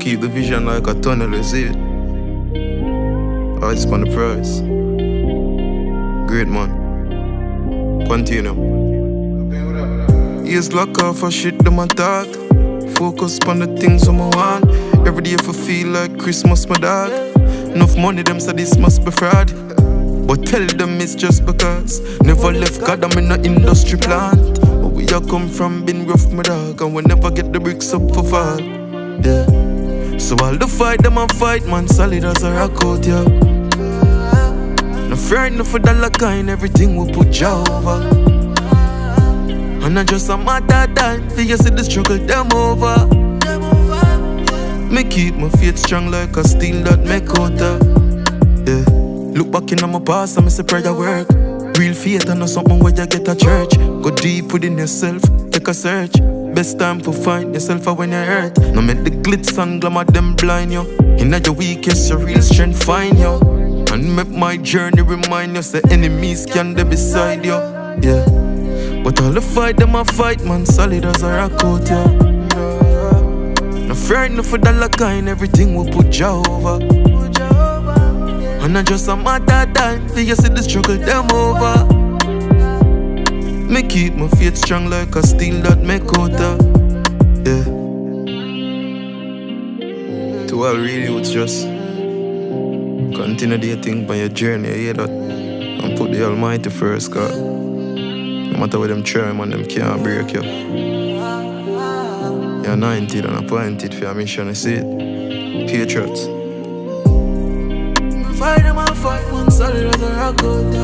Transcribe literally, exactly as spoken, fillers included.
keep the vision like a tunnel, you see it. Eyes on the prize. Great man. Continue. Ears lock off for shit them a talk. Focus on the things I'm want. Every day if I feel like Christmas, my dog. Enough money them say this must be fraud. But tell them it's just because never left God, I'm in a industry plant. But we a come from been rough, my dog, and we never get the bricks up for fall. Yeah. So all the fight them a fight, man, solid as a rock out, yeah. No fear enough for dollar kind, everything we put ya over. And I just a matter of time for you see the struggle them over. Me keep my faith strong like a steel that make out of. Yeah. Look back in my past and me say prayer work. Real faith and not something where you get a church. Go deep within yourself, take a search. Best time to find yourself when you're hurt. No make the glitz and glamour them blind you. In your weakest, your real strength find you. And make my journey remind you, say enemies can be beside you. Yeah. But all the fight them a fight, man, solid as a rock out, yeah. No fear enough for dollar kind, everything we put ya over. And I just a matter of time for you see the struggle them over. Me keep my faith strong like a steel that make out of. Yeah. To all really it's just continue your thing by your journey, you hear that? And put the Almighty first, cause no matter what them try, man, them can't break you. You're anointed and appointed for your mission, you see it? Patriots. Fight them and fight, man, solid as a rock out.